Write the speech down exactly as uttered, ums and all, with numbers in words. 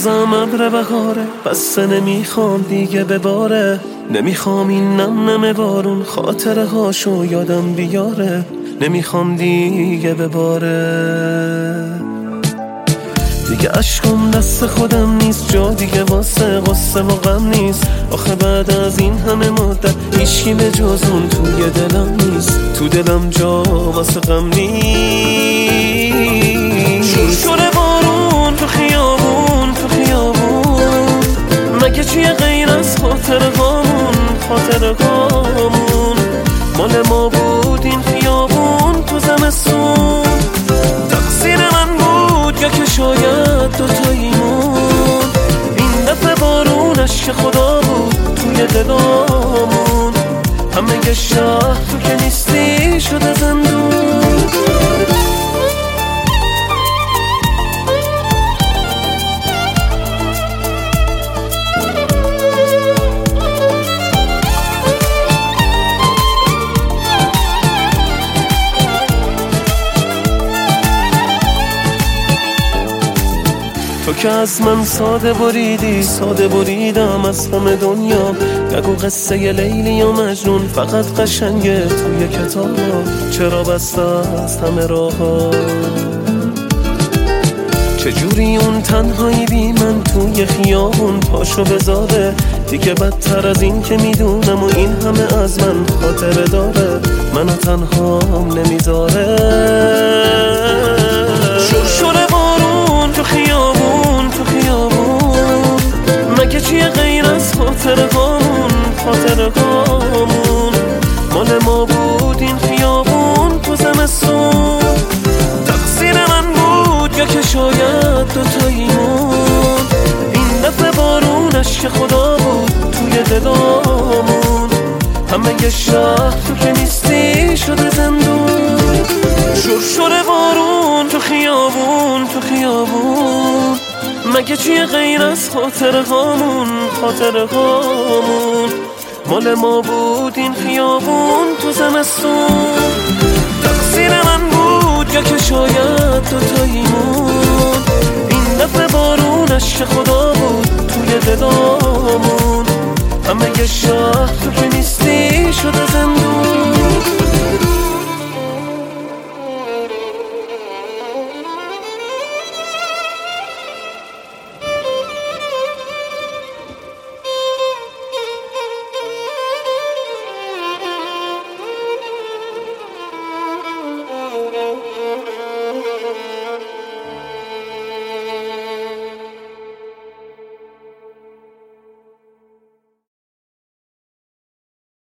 مغزم ابر بهاره، بسته نمیخوام دیگه بباره. نمیخوام این نم نم بارون خاطره هاشو یادم بیاره. نمیخوام دیگه بباره. دیگه عشقم دست خودم نیست، جا دیگه واسه غصه و غم نیست. آخه بعد از این همه مدت هیچکی به جز اون توی دلم نیست. تو دلم جا واسه غم نیست. شور شور بارون تو خیابون تو خیابون، مگه چیه غیر از خاطره هامون خاطره هامون. مال ما بود این خیابون تو زمستون، تقصیر من بود یا که شاید دوتاییمون. این دفعه بارونش که خدا بود توی دلامون. همه شهر تو که نیستی شده زندون. تو که از من ساده بریدی، ساده بریدم از همه دنیا. نگو قصه ی لیلی و مجنون فقط قشنگه توی کتاب. چرا بسته از همه راه ها؟ چجوری اون تنهایی بی من توی خیابون پاشو بذاره؟ دیگه بدتر از این که میدونم و این همه از من خاطره داره. منو تنهام نمیذاره. شور شور بارون تو خیابون تو خیابون، مگه چیه غیر از خاطره هامون خاطره هامون. مال ما بود این خیابون تو زمستون، تقصیر من بود یا که شاید دوتاییمون. این دفعه بارونش که خدا بود توی دلامون. همه شهر تو که نیستی شده زندون. شور شور بارون تو خیابون تو خیابون، مگه چیه غیر از خاطره هامون خاطره هامون. مال ما بود این خیابون تو زمستون، تقصیر من بود یا که شاید دوتاییمون. این دفعه بارونش که خدا بود توی دلامون. همه شهر تو که نیستی شده